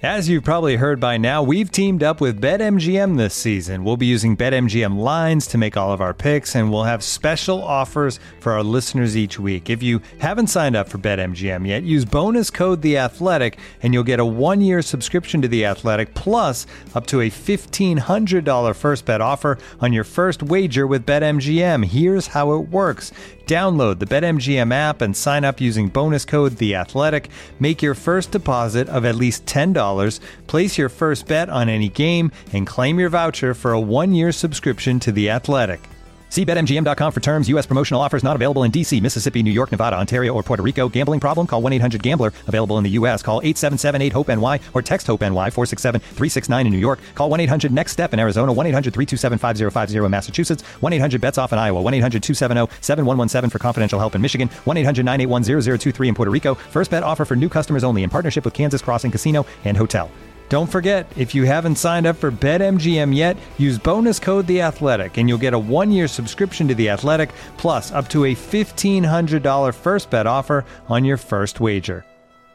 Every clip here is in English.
As you've probably heard by now, we've teamed up with BetMGM this season. We'll be using BetMGM lines to make all of our picks, and we'll have special offers for our listeners each week. If you haven't signed up for BetMGM yet, use bonus code The Athletic, and you'll get a 1-year subscription to The Athletic, plus up to a $1,500 first bet offer on your first wager with BetMGM. Here's how it works. Download the BetMGM app and sign up using bonus code The Athletic. Make your first deposit of at least $10. Place your first bet on any game and claim your voucher for a 1-year subscription to The Athletic. See BetMGM.com for terms. U.S. promotional offers not available in D.C., Mississippi, New York, Nevada, Ontario, or Puerto Rico. Gambling problem? Call 1-800-GAMBLER. Available in the U.S. Call 877-8-HOPE-NY or text HOPE-NY 467-369 in New York. Call 1-800-NEXT-STEP in Arizona. 1-800-327-5050 in Massachusetts. 1-800-BETS-OFF in Iowa. 1-800-270-7117 for confidential help in Michigan. 1-800-981-0023 in Puerto Rico. First bet offer for new customers only in partnership with Kansas Crossing Casino and Hotel. Don't forget, if you haven't signed up for BetMGM yet, use bonus code The Athletic, and you'll get a 1-year subscription to The Athletic, plus up to a $1,500 first bet offer on your first wager.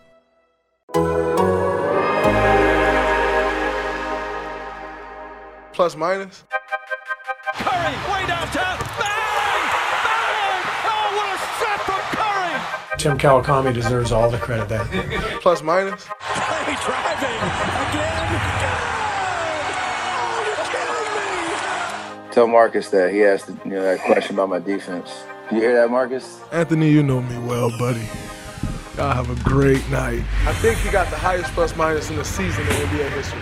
Plus minus. Curry, way downtown. Bang! Bang! Oh, what a shot from Curry! Tim Kawakami deserves all the credit there. Plus minus. Curry driving again. Good! Oh, you're kidding me! Tell Marcus that he asked that question about my defense. You hear that, Marcus? Anthony, you know me well, buddy. Y'all have a great night. I think he got the highest plus minus in the season in NBA history.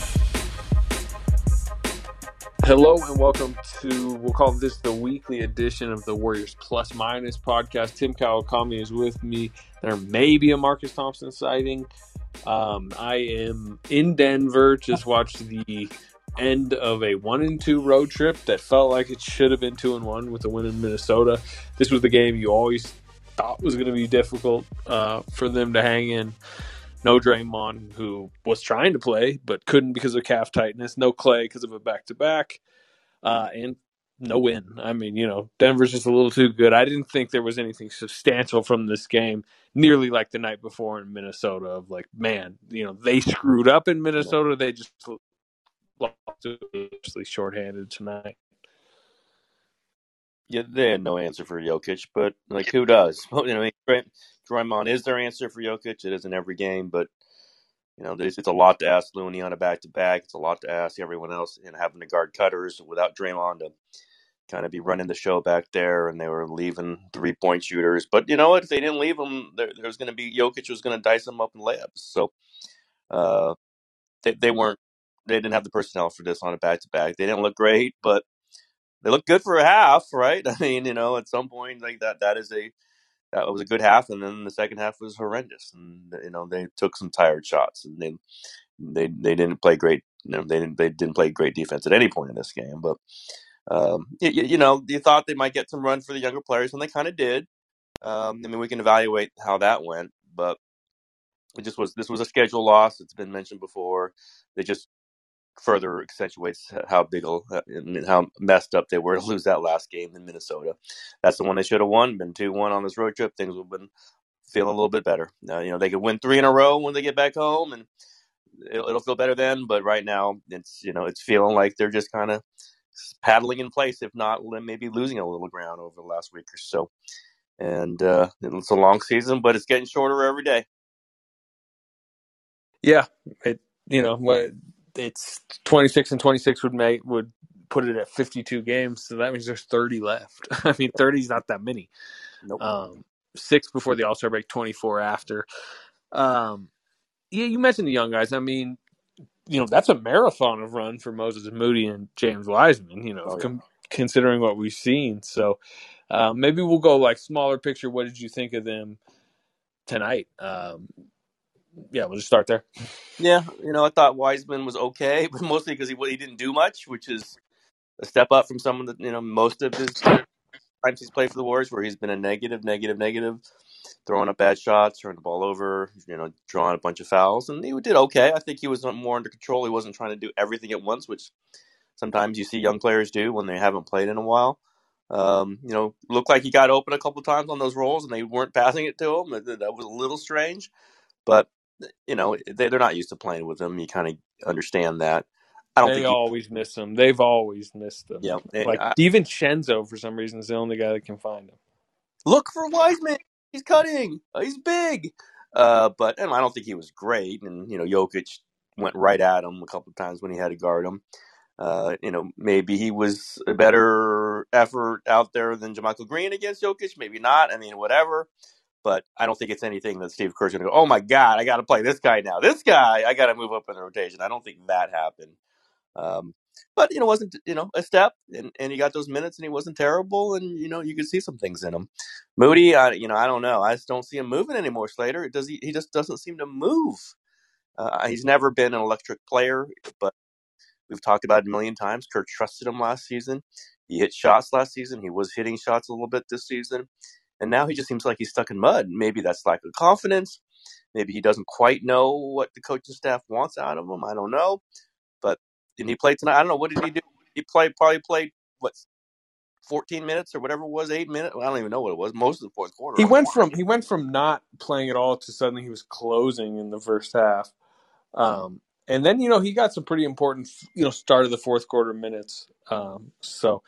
Hello and welcome to, we'll call this the weekly edition of the Warriors Plus Minus podcast. Tim Kawakami is with me. There may be a Marcus Thompson sighting. I am in Denver, just watched the end of a 1-2 road trip that felt like it should have been 2-1 with the win in Minnesota. This was the game you always thought was going to be difficult for them to hang in. No Draymond, who was trying to play but couldn't because of calf tightness. No Clay because of a back-to-back. And no win. I mean, Denver's just a little too good. I didn't think there was anything substantial from this game, nearly like the night before in Minnesota of like, man, they screwed up in Minnesota. They just lost shorthanded tonight. Yeah, they had no answer for Jokic, but who does? Draymond is their answer for Jokic. It isn't every game, but it's a lot to ask Looney on a back-to-back. It's a lot to ask everyone else, having to guard cutters without Draymond to kind of be running the show back there, and they were leaving three-point shooters. But you know what? If they didn't leave them, there was going to be Jokic was going to dice them up in layups. So they didn't have the personnel for this on a back-to-back. They didn't look great, but they looked good for a half, right? I mean, at some point like that was a good half, and then the second half was horrendous. And they took some tired shots, and they didn't play great. They didn't play great defense at any point in this game. But you thought they might get some run for the younger players, and they kind of did. We can evaluate how that went, but this was a schedule loss. It's been mentioned before. They just further accentuates how messed up they were to lose that last game in Minnesota. That's the one they should have won. Been 2-1 on this road trip. Things would have been feeling a little bit better. They could win 3 in a row when they get back home, and it'll feel better then. But right now, it's feeling like they're just kind of paddling in place, if not maybe losing a little ground over the last week or so. And it's a long season, but it's getting shorter every day. Yeah, it's 26 and 26 would put it at 52 games, so that means there's 30 left. I mean, 30 is not that many. Nope. 6 before the All-Star break, 24 after. You mentioned the young guys. I mean, that's a marathon of run for Moses Moody and James Wiseman, considering what we've seen. So maybe we'll go like smaller picture. What did you think of them tonight? We'll just start there. Yeah, I thought Wiseman was okay, but mostly because he didn't do much, which is a step up from some of the, most of his times he's played for the Warriors where he's been a negative, throwing up bad shots, turning the ball over, drawing a bunch of fouls. And he did okay. I think he was more under control. He wasn't trying to do everything at once, which sometimes you see young players do when they haven't played in a while. Looked like he got open a couple of times on those rolls and they weren't passing it to him. That was a little strange. But they're not used to playing with him. You kind of understand that. I don't They think always miss him. They've always missed him. yeah. Like DiVincenzo, for some reason, is the only guy that can find him. Look for Wiseman. He's cutting. He's big. But I don't think he was great. And Jokic went right at him a couple of times when he had to guard him. Maybe he was a better effort out there than JaMychal Green against Jokic. Maybe not. I mean, whatever. But I don't think it's anything that Steve Kerr's going to go, oh, my God, I got to play this guy now. This guy, I got to move up in the rotation. I don't think that happened. But, it wasn't, a step. And he got those minutes, and he wasn't terrible. And, you could see some things in him. Moody, I don't know. I just don't see him moving anymore, Slater. He just doesn't seem to move. He's never been an electric player, but we've talked about it a million times. Kirk trusted him last season. He hit shots last season. He was hitting shots a little bit this season. And now he just seems like he's stuck in mud. Maybe that's lack of confidence. Maybe he doesn't quite know what the coaching staff wants out of him. I don't know. But did he play tonight? I don't know. What did he do? He probably played, 14 minutes or whatever it was, 8 minutes? I don't even know what it was. Most of the fourth quarter. He went from not playing at all to suddenly he was closing in the first half. And then, he got some pretty important, start of the fourth quarter minutes. So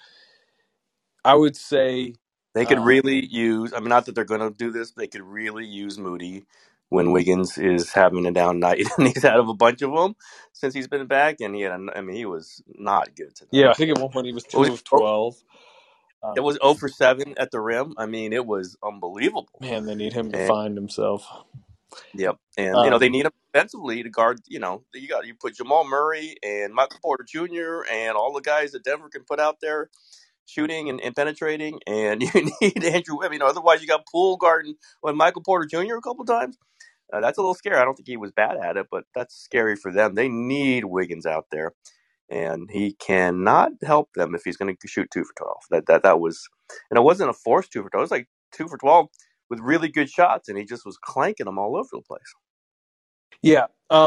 I would say they could really use, not that they're going to do this, but they could really use Moody when Wiggins is having a down night. And he's out of a bunch of them since he's been back. And he was not good tonight. Yeah, I think at one point he was 2 of 12. It was 0 for 7 at the rim. It was unbelievable. Man, they need him to find himself. Yep, and they need him defensively to guard. You put Jamal Murray and Michael Porter Jr. and all the guys that Denver can put out there shooting and penetrating, and you need Andrew Webb. Otherwise you got Poole guarding Michael Porter Jr. a couple times. That's a little scary. I don't think he was bad at it, but that's scary for them. They need Wiggins out there, and he cannot help them if he's going to shoot 2 for 12. That was, and it wasn't a forced 2 for 12. It was like 2 for 12 with really good shots, and he just was clanking them all over the place. Yeah.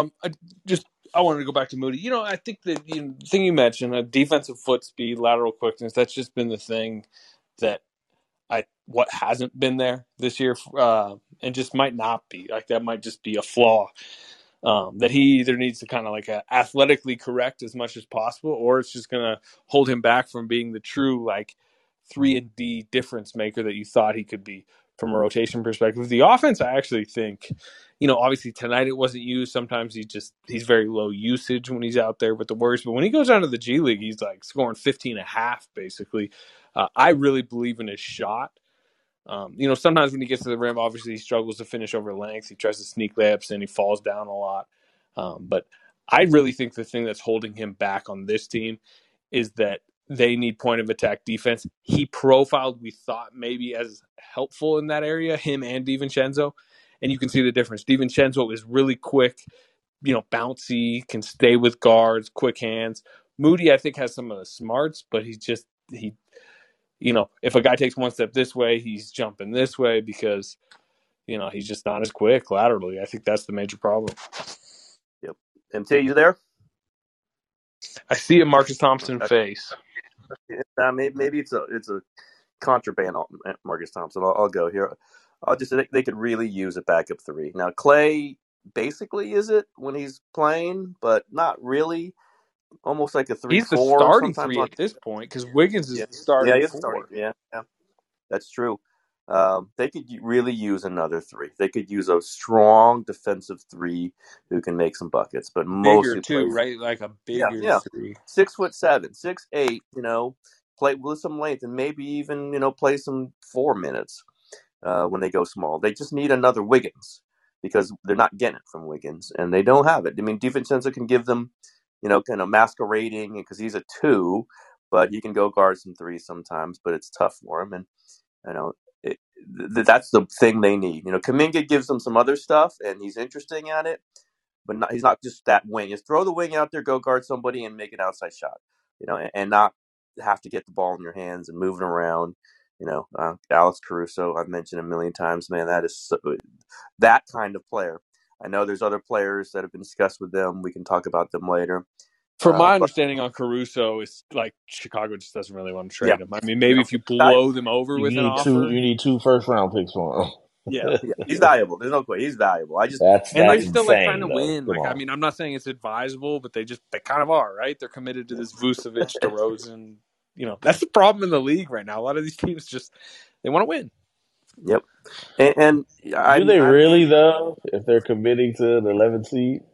I wanted to go back to Moody. I think that the thing you mentioned, defensive foot speed, lateral quickness, that's just been the thing that what hasn't been there this year, and just might not be. Like, that might just be a flaw that he either needs to kind of athletically correct as much as possible, or it's just going to hold him back from being the true 3-and-D difference maker that you thought he could be from a rotation perspective. The offense, I actually think, obviously tonight it wasn't used. Sometimes he's very low usage when he's out there with the Warriors. But when he goes down to the G League, he's scoring 15 and a half, basically. I really believe in his shot. Sometimes when he gets to the rim, obviously he struggles to finish over length. He tries to sneak layups and he falls down a lot. But I really think the thing that's holding him back on this team is that they need point of attack defense. He profiled, we thought, maybe as helpful in that area, him and DiVincenzo. And you can see the difference. DiVincenzo is really quick, bouncy, can stay with guards, quick hands. Moody, I think, has some of the smarts, but if a guy takes one step this way, he's jumping this way because, he's just not as quick laterally. I think that's the major problem. Yep. MT, you there? I see a Marcus Thompson face. Maybe it's a contraband on Marcus Thompson. I'll go here. I'll just say they could really use a backup 3. Now, Clay basically is it when he's playing, but not really. Almost like a 3-4. He's the starting 3 at this point because Wiggins is the starting 4. Yeah, that's true. They could really use another 3. They could use a strong defensive 3 who can make some buckets, but mostly bigger too, right? Like a bigger 3, 6'7", 6'8". Play with some length and maybe even play some 4 minutes when they go small. They just need another Wiggins because they're not getting it from Wiggins and they don't have it. DiVincenzo can give them kind of masquerading because he's a 2, but he can go guard some 3s sometimes, but it's tough for him. And, that's the thing they need. Kuminga gives them some other stuff and he's interesting at it, but he's not just that wing. Just throw the wing out there, go guard somebody and make an outside shot, and not have to get the ball in your hands and moving around. Alex Caruso, I've mentioned a million times, man, that is that kind of player. I know there's other players that have been discussed with them. We can talk about them later. From my understanding on Caruso, it's Chicago just doesn't really want to trade him. Maybe if you blow them over with an offer. You need 2 first-round picks for him. Yeah. Yeah, he's valuable. There's no question. He's valuable. That's And they that's still like trying insane to though. win. Come Like, I on. mean, I'm not saying it's advisable, but they kind of are, right? They're committed to this Vucevic, DeRozan. That's the problem in the league right now. A lot of these teams they want to win. Yep. And Do they really though? If they're committing to the 11th seed?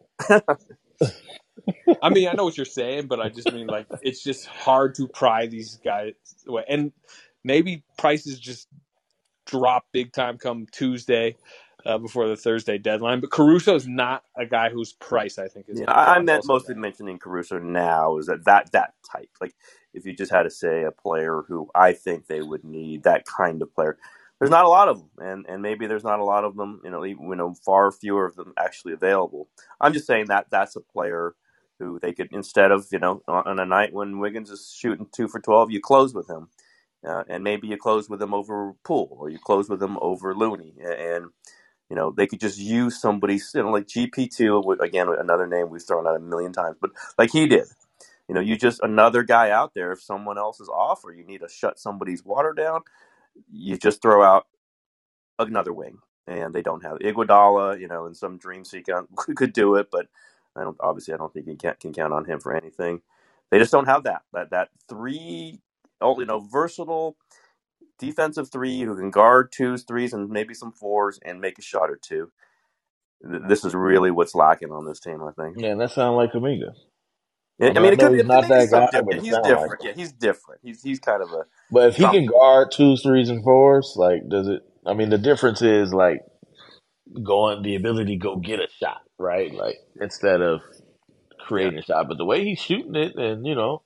I mean, I know what you're saying, but I just mean like it's just hard to pry these guys away. And maybe prices just drop big time come Tuesday before the Thursday deadline. But Caruso's not a guy whose price I think is going to I drop. meant mostly mentioning Caruso now is that type. Like if you just had to say a player who I think they would need, that kind of player. There's not a lot of them, and maybe there's not a lot of them. Far fewer of them actually available. I'm just saying that that's a player who they could, instead of on a night when Wiggins is shooting 2 for 12, you close with him, and maybe you close with him over Poole, or you close with him over Looney, and they could just use somebody, like GP2, again, another name we've thrown out a million times, but like he did. You just another guy out there. If someone else is off, or you need to shut somebody's water down, you just throw out another wing, and they don't have Iguodala. In some dream sequence could do it, but I don't think you can count on him for anything. They just don't have that three, versatile defensive three who can guard twos, threes, and maybe some fours and make a shot or two. This is really what's lacking on this team, I think. Yeah, that sounds like Kuminga. I mean, it could be. He's not that guy, but He's different. Yeah, he's different. He's kind of a. But if he can guard twos, threes, and fours, like, does it? I mean, the difference is like the ability to go get a shot, right? Like instead of creating a shot. But the way he's shooting it, and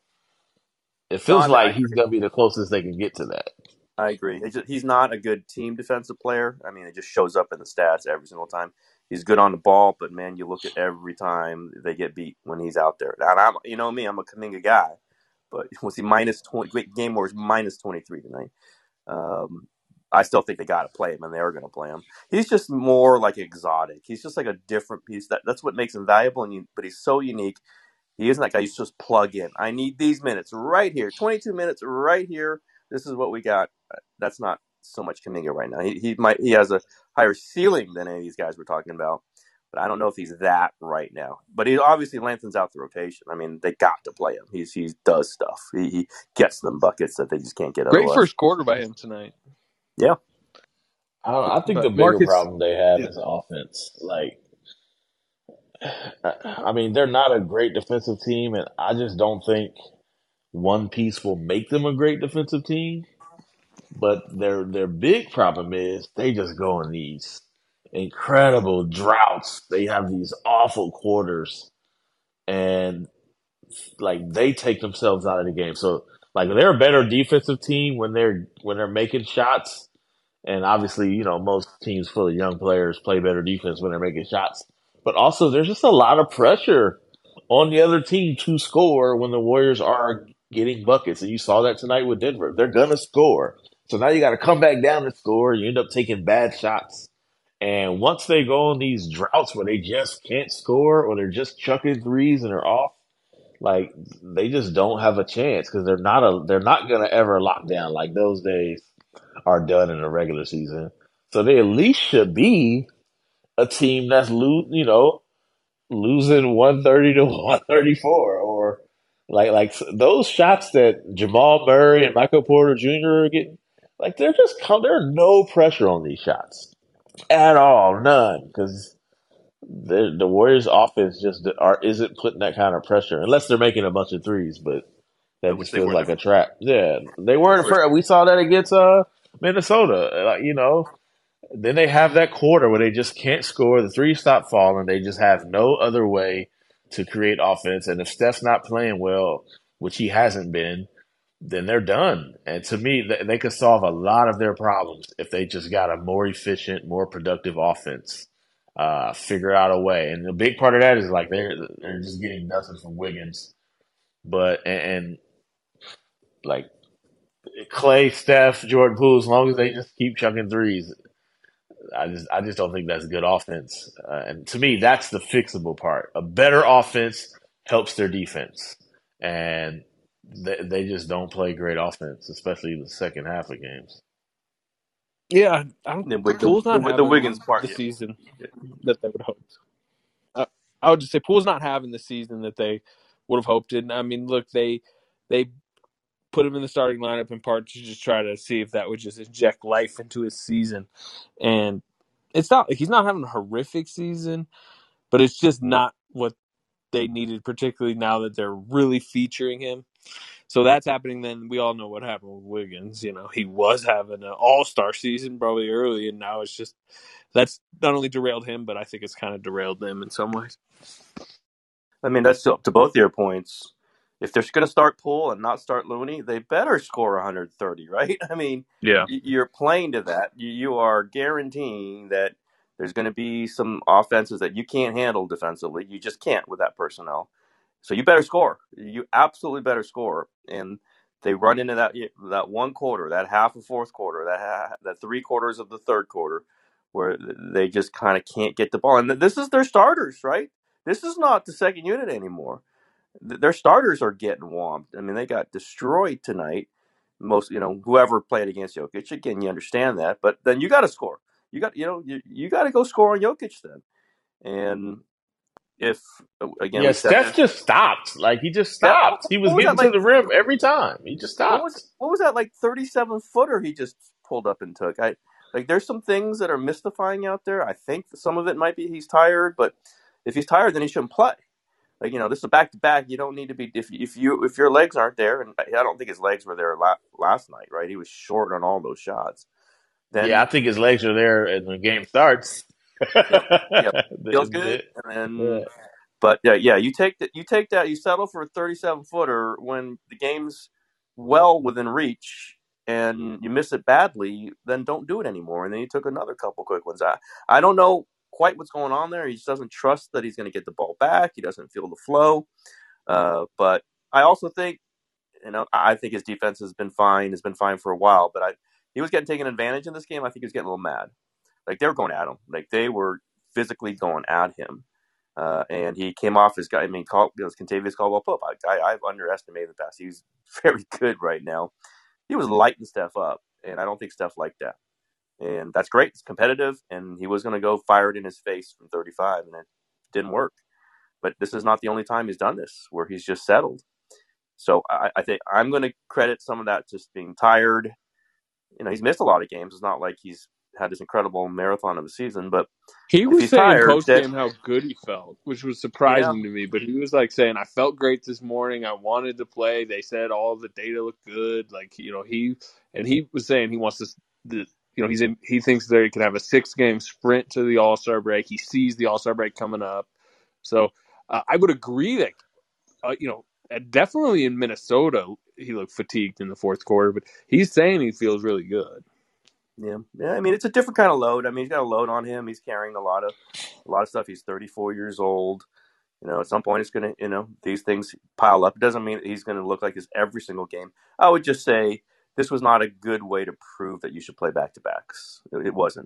it feels like he's gonna be the closest they can get to that. I agree. He's not a good team defensive player. I mean, it just shows up in the stats every single time. He's good on the ball, but man, you look at every time they get beat when he's out there. And I'm a Kuminga guy, but was he minus 20? Game was minus 23 tonight. I still think they got to play him, and they are going to play him. He's just more like exotic. He's just like a different piece. That's what makes him valuable. But he's so unique. He isn't that guy you just plug in. I need these minutes right here, 22 minutes right here. This is what we got. That's not so much Kuminga right now. He has a higher ceiling than any of these guys we're talking about, but I don't know if he's that right now. But he obviously lengthens out the rotation. I mean, they got to play him. He does stuff. He gets them buckets that they just can't get. Great otherwise. first quarter by him tonight. Yeah, I think the bigger problem they have is offense. Like, I mean, they're not a great defensive team, and I just don't think one piece will make them a great defensive team. But their big problem is they just go in these incredible droughts. They have these awful quarters, and like they take themselves out of the game. So like they're a better defensive team when they're making shots. And obviously, most teams full of young players play better defense when they're making shots. But also, there's just a lot of pressure on the other team to score when the Warriors are getting buckets. And you saw that tonight with Denver. They're going to score. So now you got to come back down to score. You end up taking bad shots. And once they go on these droughts where they just can't score or they're just chucking threes and they're off, like they just don't have a chance because they're not going to ever lock down. Like those days are done in the regular season. So they at least should be a team that's losing 130 to 134 or like those shots that Jamal Murray and Michael Porter Jr. are getting, like there's no pressure on these shots at all, none, because the Warriors offense just isn't putting that kind of pressure unless they're making a bunch of threes, but that just feels like a trap. Yeah, they weren't afraid. We saw that against Minnesota, Then they have that quarter where they just can't score. The threes stop falling. They just have no other way to create offense. And if Steph's not playing well, which he hasn't been, then they're done. And to me, they could solve a lot of their problems if they just got a more efficient, more productive offense. Figure out a way. And the big part of that is like they're just getting nothing from Wiggins. But and like Clay, Steph, Jordan Poole, as long as they just keep chucking threes, I just don't think that's good offense. And to me, that's the fixable part. A better offense helps their defense, and they just don't play great offense, especially in the second half of games. Yeah, I don't. With Poole's not the Wiggins having part. the season that they would hope. I would just say Poole's not having the season that they would have hoped. And I mean, look, they put him in the starting lineup in part to just try to see if that would just inject life into his season. And it's not like he's not having a horrific season, but it's just not what they needed, particularly now that they're really featuring him. So that's happening. Then we all know what happened with Wiggins. You know, he was having an all-star season probably early, and now it's just that's not only derailed him, but I think it's kind of derailed them in some ways. I mean, that's to both your points. If they're going to start Poole and not start Looney, they better score 130, right? I mean, Yeah. you're playing to that. You are guaranteeing that there's going to be some offenses that you can't handle defensively. You just can't with that personnel. So you better score. You absolutely better score. And they run into that one quarter, that half of fourth quarter, that 3/4 of the third quarter, where they just kind of can't get the ball. And this is their starters, right? This is not the second unit anymore. Their starters are getting whomped. I mean, they got destroyed tonight. Whoever played against Jokic, again, you understand that. But then you got to score. You got to go score on Jokic then. And if again we said Steph just stopped. Like he just that, stopped. He was what was getting that to like? the rim every time. He just What stopped. was that like 37-footer he just pulled up and took? There's some things that are mystifying out there. I think some of it might be he's tired, but if he's tired, then he shouldn't play. This is a back-to-back. You don't need to be if your legs aren't there, and I don't think his legs were there last night, right? He was short on all those shots. Then I think his legs are there and the game starts. Feels good. But you take that. You settle for a 37-footer when the game's well within reach, and you miss it badly. Then don't do it anymore. And then he took another couple quick ones. I don't know quite what's going on there. He just doesn't trust that he's going to get the ball back. He doesn't feel the flow. But I also think, I think his defense has been fine. Has been fine for a while. But he was getting taken advantage in this game. I think he was getting a little mad. Like they were going at him. Like they were physically going at him. And he came off as guy. I mean, Kentavious Caldwell-Pope. I've underestimated the past. He's very good right now. He was lighting Steph up, and I don't think Steph liked that. And that's great. It's competitive, and he was going to go fire it in his face from 35, and it didn't work. But this is not the only time he's done this where he's just settled. So I think I'm going to credit some of that just being tired. He's missed a lot of games. It's not like he's had this incredible marathon of a season, but he was saying post game then, how good he felt, which was surprising to me. But he was like saying, "I felt great this morning. I wanted to play. They said all the data looked good. Like he was saying he wants to. He thinks that he can have a 6-game sprint to the All-Star break. He sees the All-Star break coming up. So I would agree that definitely in Minnesota he looked fatigued in the fourth quarter, but he's saying he feels really good. Yeah. I mean, it's a different kind of load. I mean, he's got a load on him. He's carrying a lot of stuff. He's 34 years old. At some point, it's going to, these things pile up. It doesn't mean that he's going to look like this every single game. I would just say this was not a good way to prove that you should play back-to-backs. It wasn't.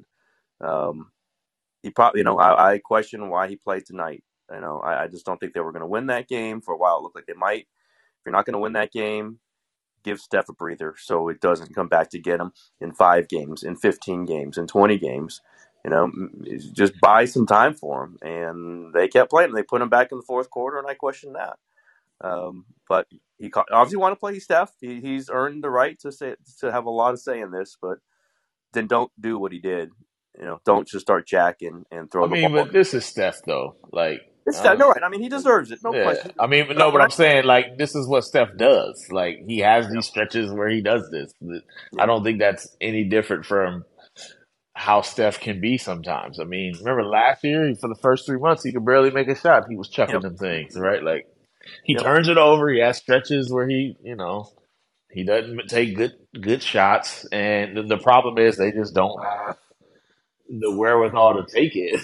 He probably, I question why he played tonight. I just don't think they were going to win that game. For a while, it looked like they might. If you're not going to win that game, give Steph a breather so it doesn't come back to get him in 5 games, in 15 games, in 20 games. Just buy some time for him. And they kept playing. They put him back in the fourth quarter, and I question that. But he obviously want to play Steph. He's earned the right to have a lot of say in this, but then don't do what he did. Don't just start jacking and throw the ball. But this is Steph, though. Like, it's Steph. No, right. I mean, he deserves it. No question. I mean, but I'm saying, like, this is what Steph does. Like, he has these stretches where he does this. I don't think that's any different from how Steph can be sometimes. I mean, remember last year, for the first 3 months, he could barely make a shot. He was chucking them things, right? Like, he turns it over. He has stretches where he doesn't take good shots. And the problem is they just don't have the wherewithal to take it.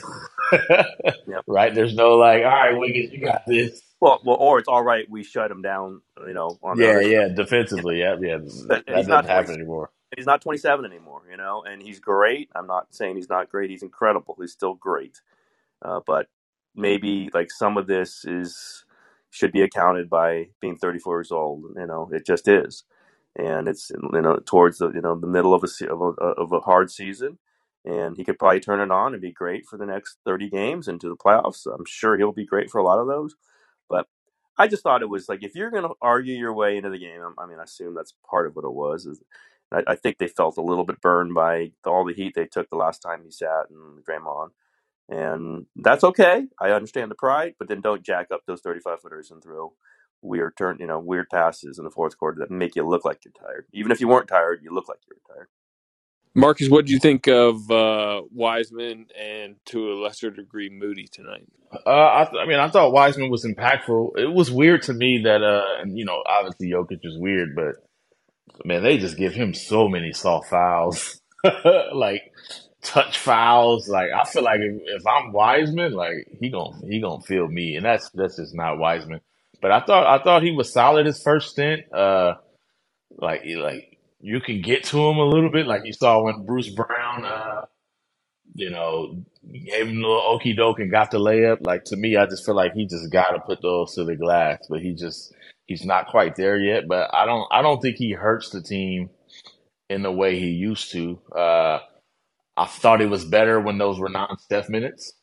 Right? There's no like, all right, Wiggins, you got this. Well, or it's all right. We shut him down. On the defensively, that doesn't happen anymore. He's not 27 anymore, and he's great. I'm not saying he's not great. He's incredible. He's still great. But maybe like some of this should be accounted by being 34 years old. It just is. and it's towards the the middle of a hard season, and he could probably turn it on and be great for the next 30 games into the playoffs. I'm sure he'll be great for a lot of those, but I just thought it was like, if you're going to argue your way into the game, I mean, I assume that's part of what it was. I think they felt a little bit burned by all the heat they took the last time he sat and Draymond. And that's okay. I understand the pride, but then don't jack up those 35-footers and throw weird passes in the fourth quarter that make you look like you're tired. Even if you weren't tired, you look like you were tired. Marcus, what did you think of Wiseman and, to a lesser degree, Moody tonight? I thought Wiseman was impactful. It was weird to me that, obviously Jokic is weird, but man, they just give him so many soft fouls, like touch fouls. Like, I feel like if I'm Wiseman, like he gonna feel me, and that's just not Wiseman. But I thought he was solid his first stint. Like you can get to him a little bit, like you saw when Bruce Brown, gave him a little okey doke and got the layup. Like, to me, I just feel like he just got to put those to the glass, but he's not quite there yet. But I don't think he hurts the team in the way he used to. I thought it was better when those were non-Steph minutes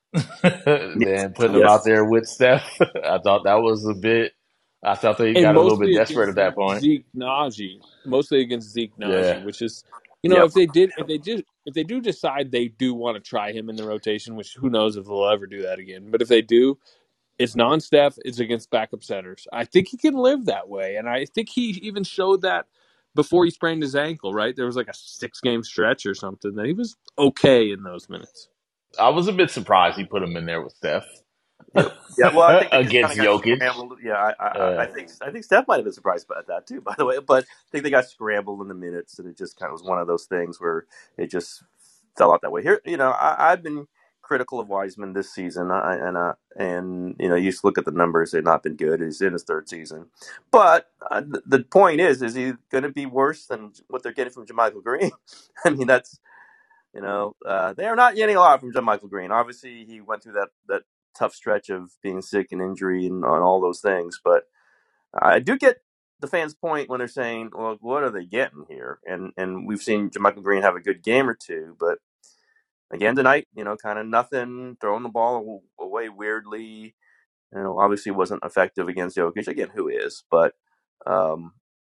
than putting him out there with Steph. I thought that was a bit. I thought they got a little bit desperate at that point. Mostly against Zeke Naji, which is, if they do decide they do want to try him in the rotation, which who knows if they'll ever do that again. But if they do, it's non-Steph, it's against backup centers. I think he can live that way, and I think he even showed that before he sprained his ankle, right? There was like a 6-game stretch or something that he was okay in those minutes. I was a bit surprised he put him in there with Steph. Yeah, well, I think against Jokic. I think Steph might have been surprised by that too, by the way. But I think they got scrambled in the minutes, and it just kind of was one of those things where it just fell out that way. Here, I've been critical of Wiseman this season, and you just look at the numbers; they've not been good. He's in his third season, but the point is he going to be worse than what they're getting from JaMychal Green? I mean, that's they are not getting a lot from JaMychal Green. Obviously, he went through that tough stretch of being sick and injury and on all those things, but I do get the fans' point when they're saying, well, what are they getting here? And we've seen JaMychal Green have a good game or two, but again tonight, kind of nothing, throwing the ball away weirdly. Obviously wasn't effective against Jokic. Again, who is? But I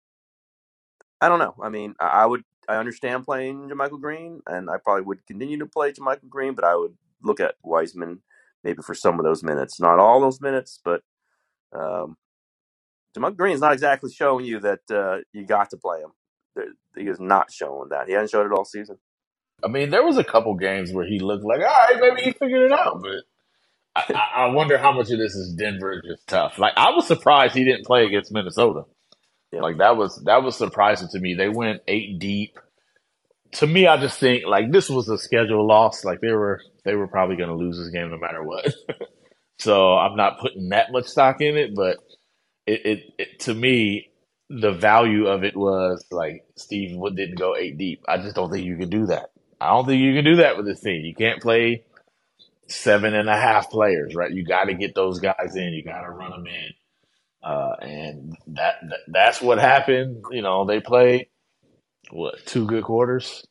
don't know. I mean, I understand playing JaMychal Green, and I probably would continue to play JaMychal Green, but I would look at Wiseman maybe for some of those minutes. Not all those minutes, but JaMychal Green is not exactly showing you that you got to play him. He is not showing that. He hasn't showed it all season. I mean, there was a couple games where he looked like, all right, maybe he figured it out. But I wonder how much of this is Denver just tough. Like, I was surprised he didn't play against Minnesota. Yeah. Like, that was surprising to me. They went 8 deep. To me, I just think, like, this was a schedule loss. Like, they were probably going to lose this game no matter what. So I'm not putting that much stock in it. But it to me, the value of it was, like, Steve didn't go 8 deep. I just don't think you can do that. I don't think you can do that with this team. You can't play 7.5 players, right? You got to get those guys in. You got to run them in. And that's what happened. They played 2 good quarters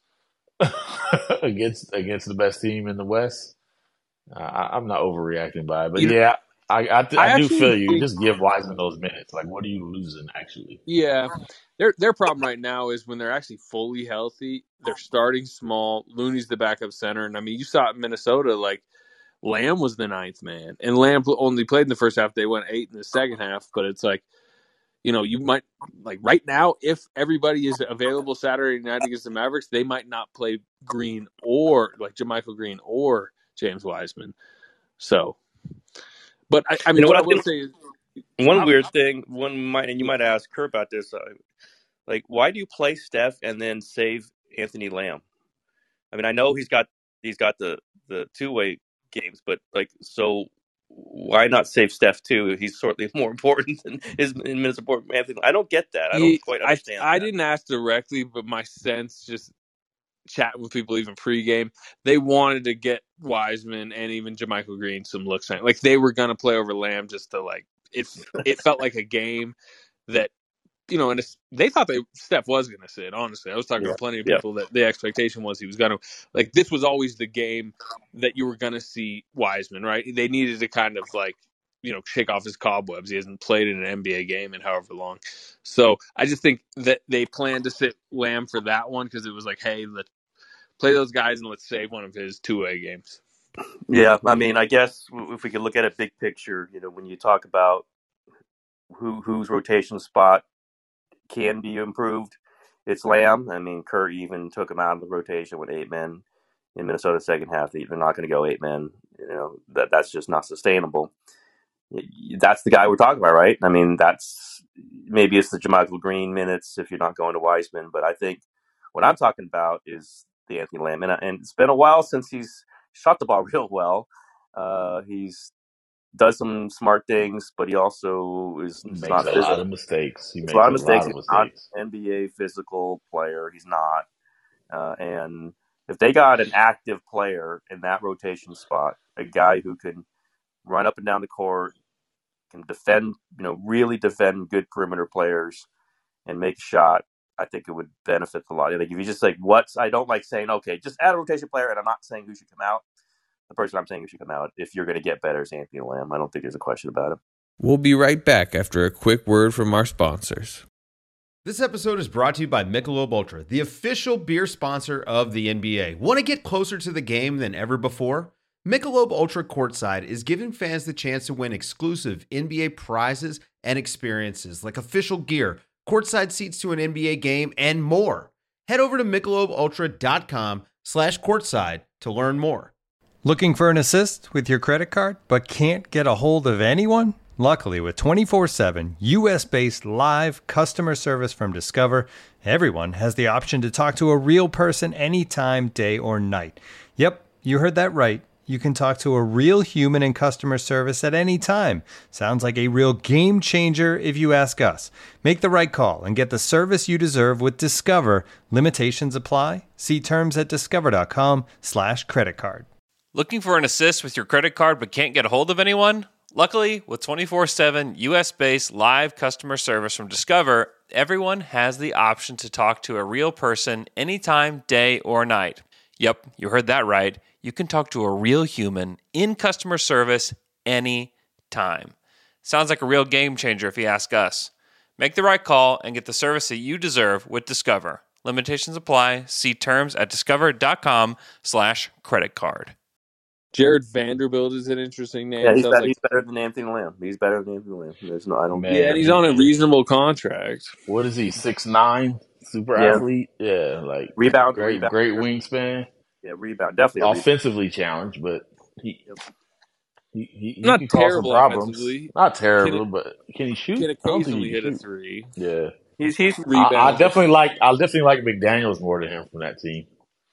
against the best team in the West. I'm not overreacting by it, but I do feel you. Just give Wiseman those minutes. Like, what are you losing actually? Yeah, their problem right now is when they're actually fully healthy, they're starting small. Looney's the backup center, and I mean, you saw it in Minnesota. Like, Lamb was the 9th man, and Lamb only played in the first half. They went 8 in the second half, but it's like, you might, like, right now, if everybody is available Saturday night against the Mavericks, they might not play Green or like JaMychal Green or James Wiseman. So, but I mean, what I will say is one weird thing. You might ask Kurt about this. Like, why do you play Steph and then save Anthony Lamb? I mean, I know he's got the 2-way games, but like, so why not save Steph too? He's certainly more important than his minutes important. Anthony, I don't get that. I don't quite understand. I didn't ask directly, but my sense, just chatting with people even pregame, they wanted to get Wiseman and even JaMychal Green some looks. Like, they were gonna play over Lamb just to, like, it felt like a game that and they thought Steph was going to sit, honestly. I was talking to plenty of people that the expectation was he was going to, like, this was always the game that you were going to see Wiseman, right? They needed to kind of, like, shake off his cobwebs. He hasn't played in an NBA game in however long. So I just think that they planned to sit Lamb for that one because it was like, hey, let's play those guys and let's save one of his two-way games. Yeah, I mean, I guess if we could look at a big picture, when you talk about whose rotation spot can be improved, it's Lamb. I mean, Kurt even took him out of the rotation with 8 men in Minnesota second half. They're not going to go 8 men. That's just not sustainable. That's the guy we're talking about, right? I mean, maybe it's the JaMychal Green minutes if you're not going to Wiseman, but I think what I'm talking about is the Anthony Lamb, and it's been a while since he's shot the ball real well. He's does some smart things, but he also is Makes not a lot of mistakes. He makes a lot of He's mistakes. Not an NBA physical player. He's not. And if they got an active player in that rotation spot, a guy who can run up and down the court, can defend, really defend good perimeter players and make a shot, I think it would benefit a lot. Like if you just I don't like saying, okay, just add a rotation player, and I'm not saying who should come out. The person I'm saying who should come out, if you're going to get better, is Anthony Lamb. I don't think there's a question about it. We'll be right back after a quick word from our sponsors. This episode is brought to you by Michelob Ultra, the official beer sponsor of the NBA. Want to get closer to the game than ever before? Michelob Ultra Courtside is giving fans the chance to win exclusive NBA prizes and experiences like official gear, courtside seats to an NBA game, and more. Head over to MichelobUltra.com/courtside to learn more. Looking for an assist with your credit card but can't get a hold of anyone? Luckily, with 24/7 US-based live customer service from Discover, everyone has the option to talk to a real person anytime, day or night. Yep, you heard that right. You can talk to a real human in customer service at any time. Sounds like a real game changer if you ask us. Make the right call and get the service you deserve with Discover. Limitations apply. See terms at discover.com/creditcard. Looking for an assist with your credit card but can't get a hold of anyone? Luckily, with 24/7 US-based live customer service from Discover, everyone has the option to talk to a real person anytime, day or night. Yep, you heard that right. You can talk to a real human in customer service anytime. Sounds like a real game changer if you ask us. Make the right call and get the service that you deserve with Discover. Limitations apply. See terms at discover.com/creditcard. Jared Vanderbilt is an interesting name. Yeah, he's better than Anthony Lamb. He's better than Anthony Lamb. And he's on a reasonable contract. What is he? 6'9", super athlete. Yeah, like rebound, great wingspan. Yeah, rebound, definitely offensively challenged, but he not can terrible cause some problems. Offensively. Not terrible, but can he shoot? Can occasionally hit a three. Yeah, he's I definitely like McDaniels more than him from that team.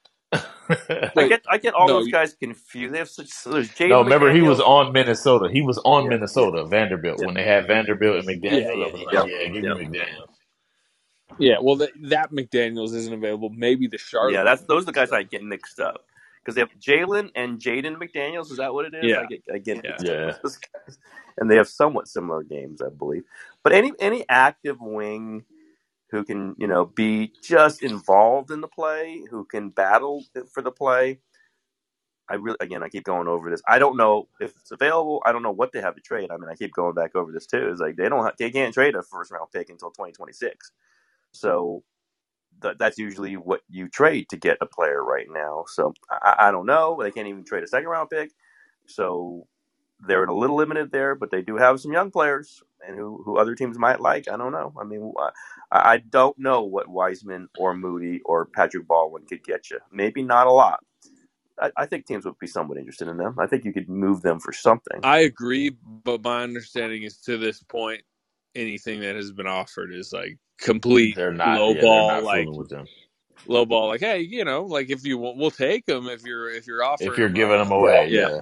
I get all those guys confused. They have such. Remember he was on Minnesota. He was on Minnesota, Vanderbilt, when they had Vanderbilt and McDaniels. Give me McDaniels. Yeah, well, that McDaniels isn't available. Maybe the Charlotte. Yeah, those are the guys I get mixed up because they have Jalen and Jaden McDaniels. Is that what it is? Yeah, I get those guys. And they have somewhat similar games, I believe. But any active wing who can, be just involved in the play, who can battle for the play. I keep going over this. I don't know if it's available. I don't know what they have to trade. I mean, I keep going back over this too. It's like they can't trade a first round pick until 2026. So that's usually what you trade to get a player right now. So I don't know. They can't even trade a second round pick. So they're a little limited there, but they do have some young players and who other teams might like. I don't know. I mean, I don't know what Wiseman or Moody or Patrick Baldwin could get you. Maybe not a lot. I think teams would be somewhat interested in them. I think you could move them for something. I agree, but my understanding is to this point, anything that has been offered is like complete low ball, like low ball. Like, hey, like if you want, we'll take them if you're offering. If you're giving them away, yeah.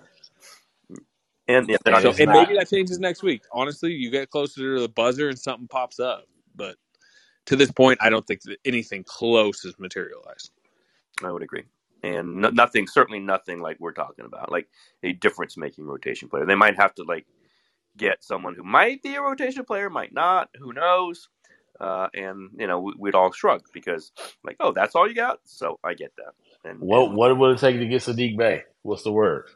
And maybe that changes next week. Honestly, you get closer to the buzzer and something pops up. But to this point, I don't think that anything close has materialized. I would agree. And certainly nothing like we're talking about, like a difference-making rotation player. They might have to get someone who might be a rotation player, might not. Who knows? and we'd all shrug because like, oh, that's all you got. So I get that. And what would it take to get Sadiq Bey? What's the word?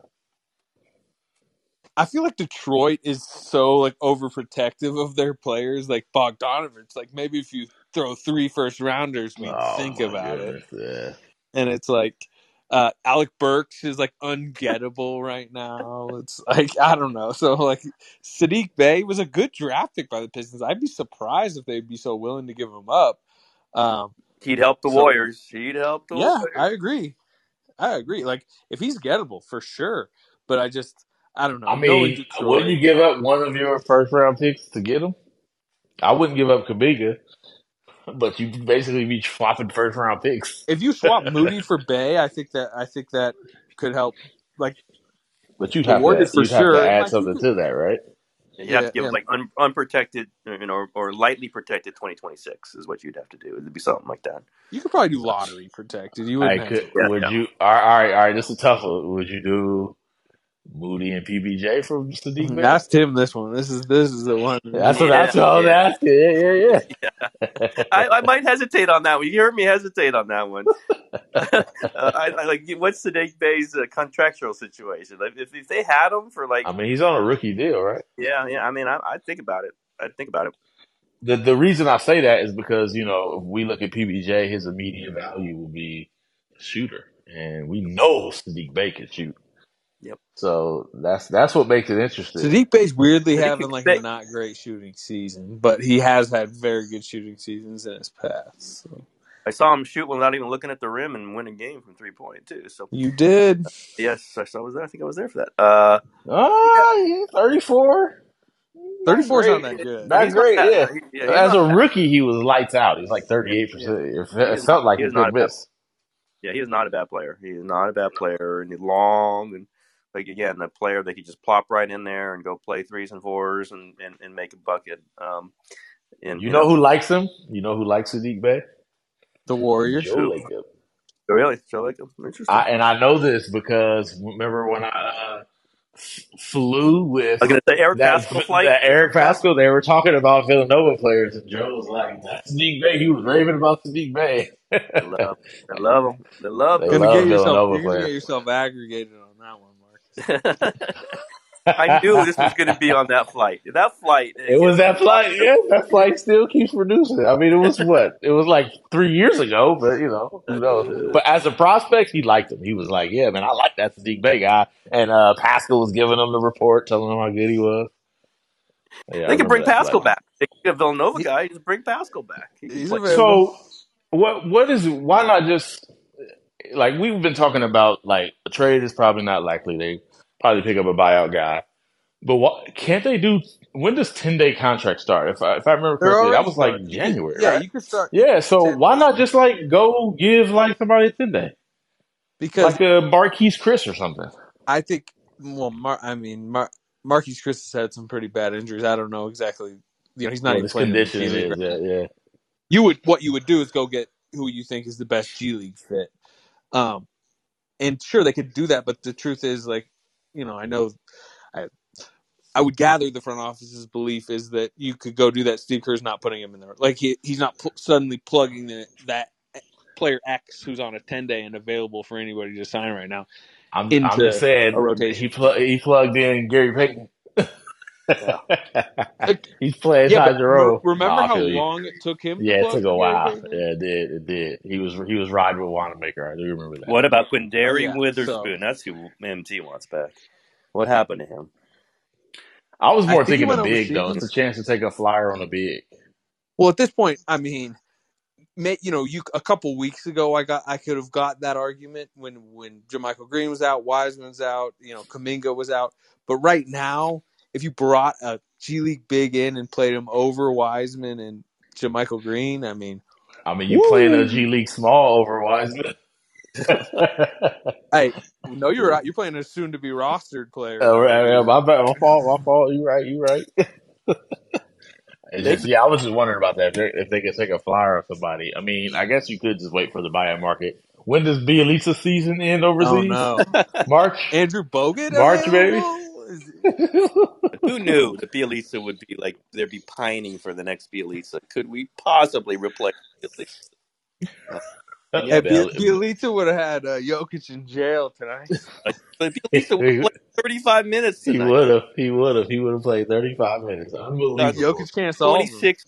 I feel like Detroit is so like overprotective of their players, like Bogdanovich. Like maybe if you throw 3 first-rounders, we think about it. Yeah. And it's like Alec Burks is like ungettable right now. It's like I don't know. So like Sadiq Bey was a good draft pick by the Pistons. I'd be surprised if they'd be so willing to give him up. He'd help the Warriors. He'd help the Warriors. Yeah, I agree. Like if he's gettable for sure, but I don't know. I mean, wouldn't you give up one of your first-round picks to get him? I wouldn't give up Kuminga, but you basically be swapping first-round picks. If you swap Moody for Bey, I think that could help. Like, but you'd have to add something to that, right? You have to give like unprotected, or lightly protected 2026 is what you'd have to do. It'd be something like that. You could probably do lottery protected. You wouldn't. You? All right. This is a tough one. Would you do Moody and PBJ from Sadiq Bey? That's Tim. This one. This is the one. That's what I was asking. Yeah. I might hesitate on that one. You heard me hesitate on that one. I like. What's Sadiq Bey's contractual situation? Like, if they had him for like, I mean, he's on a rookie deal, right? Yeah. I mean, I'd think about it. The reason I say that is because if we look at PBJ, his immediate value will be a shooter, and we know Sadiq Bey can shoot. Yep. So that's what makes it interesting. Sadiq Bey's weirdly having like a not great shooting season, but he has had very good shooting seasons in his past. So. I saw him shoot without even looking at the rim and win a game from 3-point too. So you did? Yes, I was there. I think I was there for that. 34. 34's not that good. Not great. Yeah. As a rookie, he was lights out. He's like 38%. It felt like he could miss. Yeah, he is not a bad player. He is not a bad player, and he's long and. Like again, a player that he just plop right in there and go play 3s and 4s and make a bucket. And you know who likes him? You know who likes Sadiq Bey? The Warriors. Joe Lacob. Really? Joe Lacob? Interesting. And I know this because remember when I flew with Eric Paschall flight? That Eric Paschall, they were talking about Villanova players, and Joe was like, "That's Sadiq Bey." He was raving about Sadiq Bey. They love him. They love him. You're gonna get yourself aggregated on that one. I knew this was going to be on that flight. It was that flight. Yeah, that flight still keeps producing. I mean, it was It was like 3 years ago, but who knows? But as a prospect, he liked him. He was like, "Yeah, man, I like that Sadiq Bey guy." And Paschall was giving him the report, telling him how good he was. Yeah, they can bring Paschall back. They can get a Villanova guy. Just bring Paschall back. So what is? Why not just? Like we've been talking about, like a trade is probably not likely. They probably pick up a buyout guy, but can't they do? When does 10-day contract start? If I remember correctly, that was like January. Yeah, right? You could start. Yeah, so why not just like go give like somebody a 10-day? Because like a Marquise Chris or something. I think. Well, Marquise Chris has had some pretty bad injuries. I don't know exactly. He's not even playing. His condition is. Yeah. What you would do is go get who you think is the best G League fit. And sure, they could do that, but the truth is, like, I know, I would gather the front office's belief is that you could go do that. Steve Kerr's not putting him in there. Like, he's not suddenly plugging that player X who's on a 10-day and available for anybody to sign right now. I'm just saying, a rotation. He plugged in Gary Payton. Yeah. He's playing Ty Jerome. Remember how long it took him? Yeah, it took a while. Yeah, it did. He was riding with Wanamaker. I do remember that. What about Quindary Witherspoon? That's who MT wants back. What happened to him? I was more thinking a big though. It's a chance to take a flyer on a big. Well, at this point, I mean, a couple weeks ago, I could have got that argument when JaMychal Green was out, Wiseman's out, Kuminga was out, but right now. If you brought a G League big in and played him over Wiseman and JaMychal Green, I mean, you playing a G League small over Wiseman. Hey, no, you're right. You're playing a soon-to-be rostered player. Oh, right. My fault. You right. I was just wondering about that. If they could take a flyer of somebody. I mean, I guess you could just wait for the buyout market. When does Bielitsa's season end overseas? Oh, no. March? Andrew Bogut? March, maybe? Who knew that Bielitsa would be like, they'd be pining for the next Bielitsa? Could we possibly replace Bielitsa? Bielitsa would have had Jokic in jail tonight. But Bielitsa would have played 35 minutes tonight. He would have played 35 minutes. Unbelievable. Jokic can't solve 26.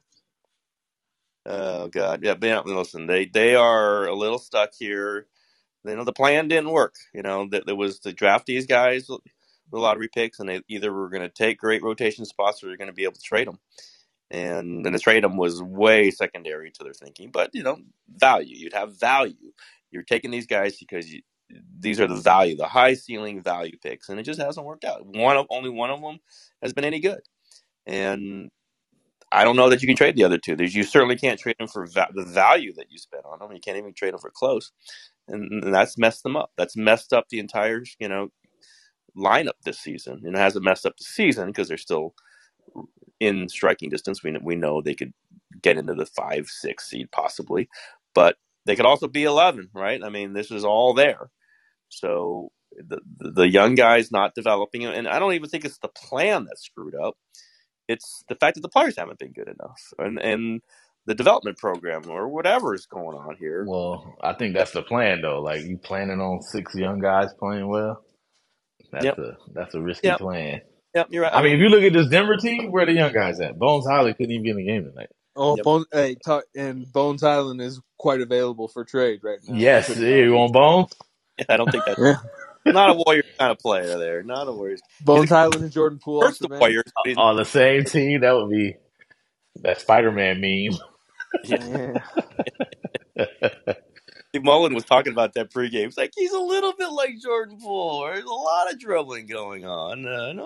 Oh God, yeah. But listen, they are a little stuck here. The plan didn't work. There was to draft these guys, the lottery picks, and they either were going to take great rotation spots or they're going to be able to trade them. And then the trade them was way secondary to their thinking. But value. You'd have value. You're taking these guys because these are the high ceiling value picks, and it just hasn't worked out. Only one of them has been any good, and I don't know that you can trade the other two. You certainly can't trade them for the value that you spent on them. You can't even trade them for close, and that's messed them up. That's messed up the entire lineup this season, and it hasn't messed up the season because they're still in striking distance. We know they could get into the 5-6 seed possibly, but they could also be 11, right? I mean, this is all there. So the young guys not developing, and I don't even think it's the plan that's screwed up. It's the fact that the players haven't been good enough, and the development program or whatever is going on here. Well, I think that's the plan, though. Like, you planning on 6 young guys playing well? That's a risky plan. Yep, you're right. I mean, if you look at this Denver team, where are the young guys at? Bones Highland couldn't even get in the game tonight. And Bones Highland is quite available for trade right now. Yes, you want Bones? I don't think that's not a Warriors kind of player there. Not a Warriors. Bones Highland and Jordan Poole. First, the Warriors on the same team. That would be that Spider-Man meme. Yeah. Steve Mullen was talking about that pregame. It's like he's a little bit like Jordan Poole. There's a lot of dribbling going on.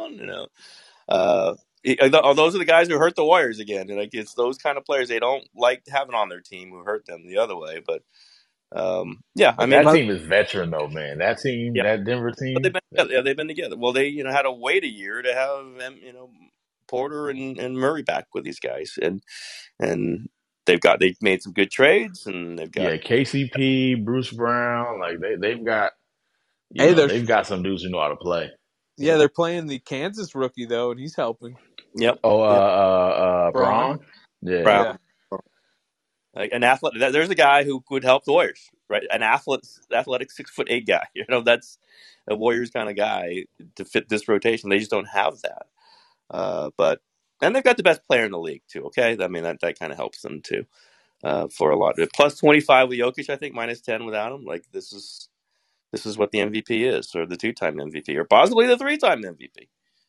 Those are the guys who hurt the Warriors again. And it's those kind of players they don't like having on their team who hurt them the other way. But that team is veteran though, man. That team, that Denver team, they've been together. Well, they had to wait a year to have Porter and Murray back with these guys, and they've made some good trades, and they've got KCP, Bruce Brown, like they've got they've got some dudes who know how to play. Yeah, they're playing the Kansas rookie though, and he's helping. Yep. Braun. Yeah. Brown. Like an athlete, there's a guy who would help the Warriors, right? An athletic 6'8" guy. That's a Warriors kind of guy to fit this rotation. They just don't have that. And they've got the best player in the league too. Okay, I mean that kind of helps them too for a lot. Plus 25 with Jokic, I think, minus 10 without him. Like this is what the MVP is, or the 2-time MVP, or possibly the 3-time MVP.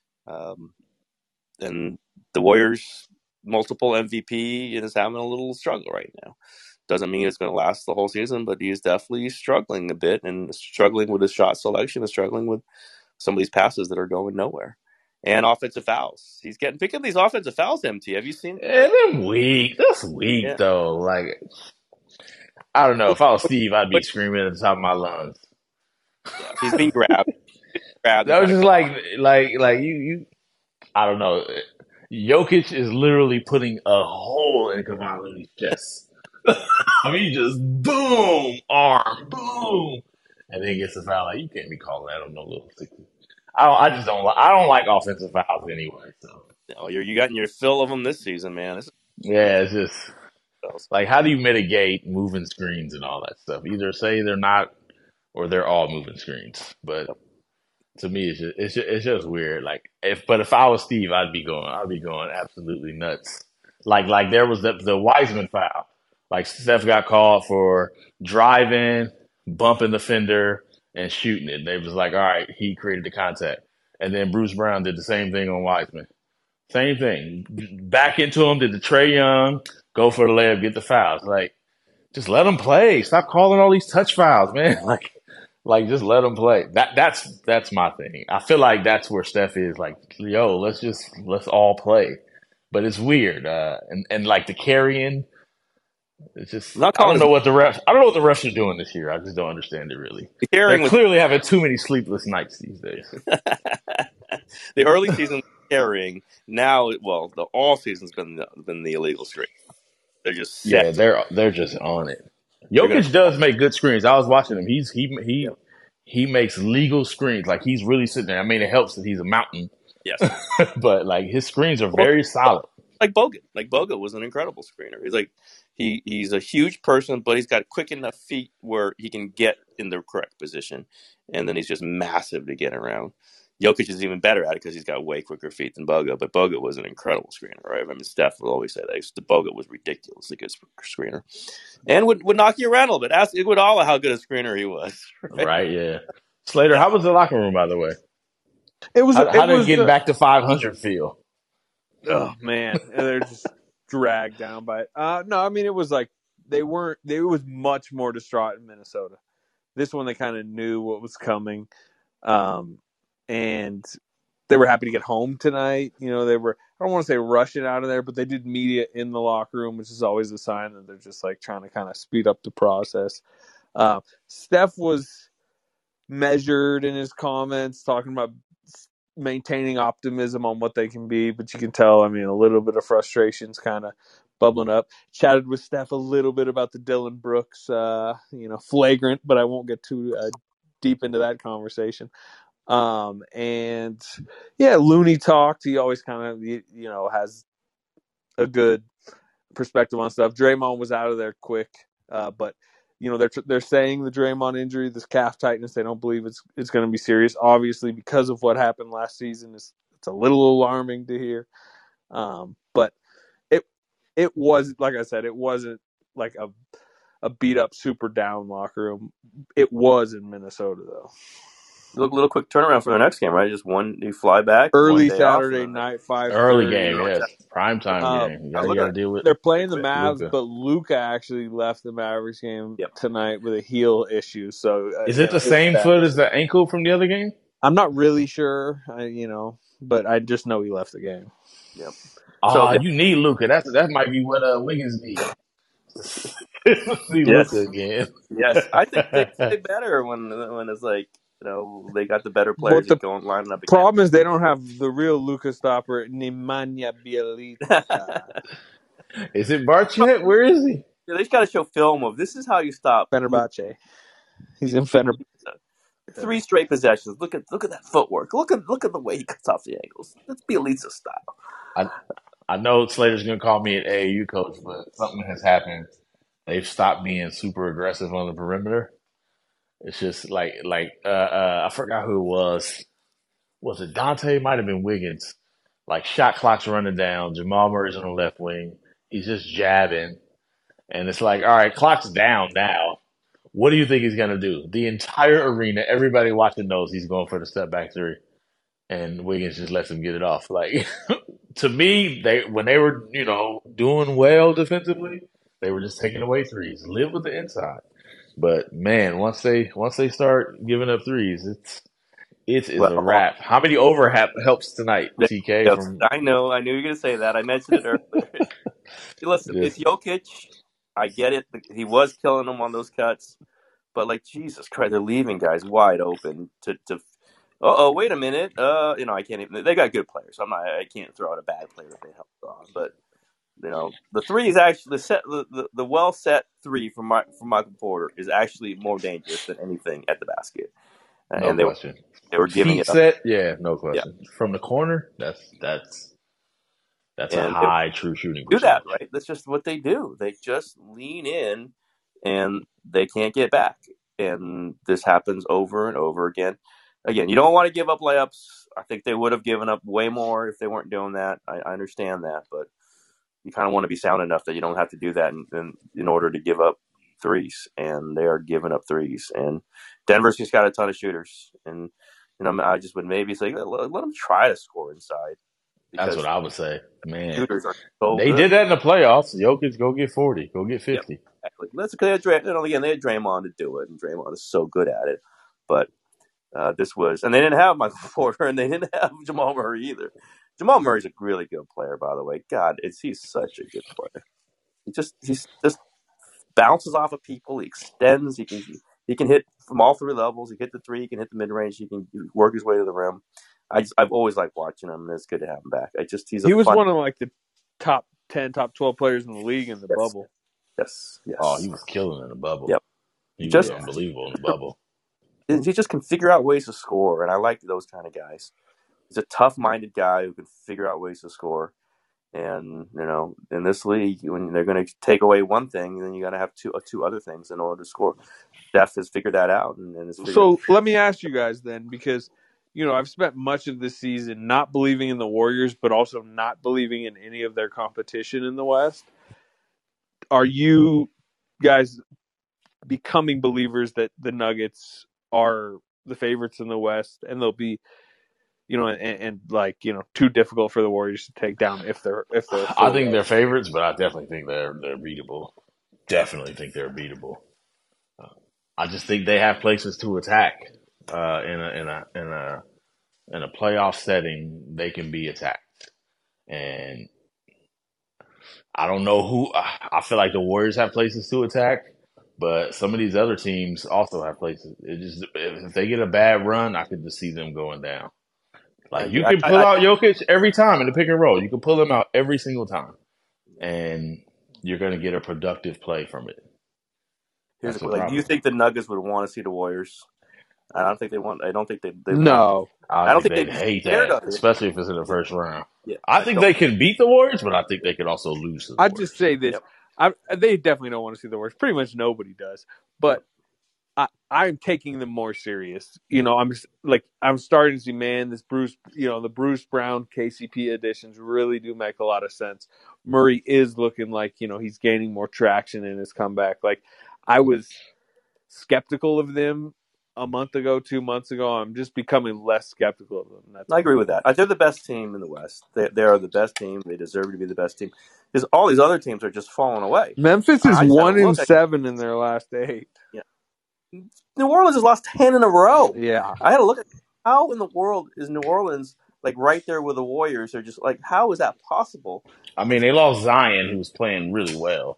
And the Warriors. Multiple MVP is having a little struggle right now. Doesn't mean it's going to last the whole season, but he's definitely struggling a bit and struggling with his shot selection and struggling with some of these passes that are going nowhere. And offensive fouls. He's getting picking these offensive fouls, MT. Have you seen it? They're weak. That's weak, though. Like, I don't know. If I was Steve, I'd be screaming at the top of my lungs. Yeah, he's being grabbed. That was just like you. I don't know. Jokic is literally putting a hole in Kevon chest. I mean, just boom, arm, boom, and then he gets a foul. Like, you can't be calling that on no little 60. I don't like offensive fouls anyway. So you got your fill of them this season, man. It's just like, how do you mitigate moving screens and all that stuff? Either say they're not, or they're all moving screens. But to me, it's just weird. Like, if I was Steve, I'd be going absolutely nuts. Like there was the Wiseman foul. Like, Steph got called for driving, bumping the fender, and shooting it. They was like, all right, he created the contact. And then Bruce Brown did the same thing on Wiseman. Same thing. Back into him, did the Trae Young, go for the layup, get the fouls. Like, just let them play. Stop calling all these touch fouls, man. Like, just let them play. That's my thing. I feel like that's where Steph is. Like, yo, let's all play. But it's weird. And like the carrying, it's just, I don't know what the refs are doing this year. I just don't understand it really. They're clearly having too many sleepless nights these days. The early season carrying. Now, well, the all season's been the illegal screen. They're just set. Yeah, they're just on it. Jokic does make good screens. I was watching him. he makes legal screens. Like, he's really sitting there. I mean, it helps that he's a mountain. Yes. But, like, his screens are very solid. Like Bogut. Like, Bogut was an incredible screener. He's like, he's a huge person, but he's got quick enough feet where he can get in the correct position. And then he's just massive to get around. Jokic is even better at it because he's got way quicker feet than Bogut. But Bogut was an incredible screener, right? I mean, Steph will always say that. Bogut was ridiculously good screener. And would knock you around a little bit. Ask Iguodala how good a screener he was. Right, yeah. Slater, how was the locker room, by the way? How did getting back to 500 feel? Oh, man. They're just dragged down by it. No, I mean, it was like it was much more distraught in Minnesota. This one, they kind of knew what was coming. And they were happy to get home tonight. You know, they were, I don't want to say rushing out of there, but they did media in the locker room, which is always a sign that they're just like trying to kind of speed up the process. Steph was measured in his comments, talking about maintaining optimism on what they can be, but you can tell, I mean, a little bit of frustration's kind of bubbling up. Chatted with Steph a little bit about the Dylan Brooks, flagrant, but I won't get too deep into that conversation. And yeah, Looney talked. He always kind of, has a good perspective on stuff. Draymond was out of there quick, but they're saying the Draymond injury, this calf tightness, they don't believe it's going to be serious. Obviously, because of what happened last season, it's a little alarming to hear. But it was, like I said, it wasn't like a beat up, super down locker room. It was in Minnesota though. Little quick turnaround for the next game, right? Just you fly back early Saturday night, 5:30. Early game, yes, primetime game. You got to deal with. They're playing the Mavs, Luka. But Luka actually left the Mavericks game tonight with a heel issue. So is it the same foot as the ankle from the other game? I'm not really sure, but I just know he left the game. Yep. So you need Luka. That might be what Wiggins needs. See Luka again. Yes, I think they play better when it's like. They got the better players going lining up. The problem is they don't have the real Luka stopper, Nemanja Bjelica. Is it Barchet? Where is he? Yeah, they just got to show film of this is how you stop Fenerbahce. He's in Fenerbahce. 3 straight possessions. Look at that footwork. Look at the way he cuts off the ankles. That's Bjelica style. I know Slater's gonna call me an AAU coach, but something has happened. They've stopped being super aggressive on the perimeter. It's just like I forgot who it was. Was it Dante? Might have been Wiggins. Like, shot clock's running down. Jamal Murray's on the left wing. He's just jabbing. And it's like, all right, clock's down now. What do you think he's going to do? The entire arena, everybody watching knows he's going for the step back three. And Wiggins just lets him get it off. Like, to me, when they were, doing well defensively, they were just taking away threes. Live with the inside. But man, once they start giving up threes, it's a wrap. How many helps tonight, TK? I know. I knew you were going to say that. I mentioned it earlier. Listen, it's Jokic. I get it. He was killing them on those cuts, but like Jesus Christ, they're leaving guys wide open to. Wait a minute. I can't even. They got good players. I can't throw out a bad player if they help on, but. The three is actually the well set three from Michael Porter is actually more dangerous than anything at the basket. No question. They were giving it set, yeah, no question. Yeah. From the corner, that's a high true shooting percentage. Do that, right? That's just what they do. They just lean in, and they can't get back. And this happens over and over again. Again, you don't want to give up layups. I think they would have given up way more if they weren't doing that. I understand that, but. You kind of want to be sound enough that you don't have to do that in order to give up threes, and they are giving up threes. And Denver's just got a ton of shooters, and I just would maybe say let them try to score inside. That's what I would say, man. Shooters are so they good. Did that in the playoffs. Jokic go get 40, go get 50. Yep, exactly. That's again they had Draymond to do it, and Draymond is so good at it. But this was, and they didn't have Michael Porter, and they didn't have Jamal Murray either. Jamal Murray's a really good player, by the way. God, he's such a good player. He just bounces off of people. He extends. He can hit from all 3 levels. He can hit the 3. He can hit the mid range. He can work his way to the rim. I've always liked watching him, and it's good to have him back. He was one of like the top 10, top 12 players in the league in the bubble. Yes. Oh, he was killing in the bubble. Yep. He was unbelievable in the bubble. he just can figure out ways to score, and I like those kind of guys. He's a tough-minded guy who can figure out ways to score. And, in this league, when they're going to take away one thing, then you got to have two other things in order to score. Steph has figured that out. So let me ask you guys then, because, I've spent much of this season not believing in the Warriors, but also not believing in any of their competition in the West. Are you guys becoming believers that the Nuggets are the favorites in the West and they'll be, too difficult for the Warriors to take down if they're I think they're favorites, but I definitely think they're beatable. Definitely think they're beatable. I just think they have places to attack. In a playoff setting, they can be attacked. And I don't know who. I feel like the Warriors have places to attack, but some of these other teams also have places. If they get a bad run, I could just see them going down. Like, you can pull out Jokic every time in the pick and roll. You can pull him out every single time, and you're going to get a productive play from it. Here's the question: do you think the Nuggets would want to see the Warriors? I don't think they want. I don't think they. No, I don't think they'd hate that, especially if it's in the first round. Yeah, I think they can beat the Warriors, but I think they could also lose to the I'd Warriors. just say this: they definitely don't want to see the Warriors. Pretty much nobody does, but I'm taking them more serious. I'm starting to see, man, this the Bruce Brown KCP additions really do make a lot of sense. Murray is looking like, he's gaining more traction in his comeback. Like, I was skeptical of them a month ago, 2 months ago. I'm just becoming less skeptical of them. I agree with that. They're the best team in the West. They are the best team. They deserve to be the best team. Because all these other teams are just falling away. Memphis is 1-7 in their last 8. Yeah. New Orleans has lost 10 in a row. Yeah. I had to look at how in the world is New Orleans right there with the Warriors. They're just how is that possible? I mean, they lost Zion, who was playing really well.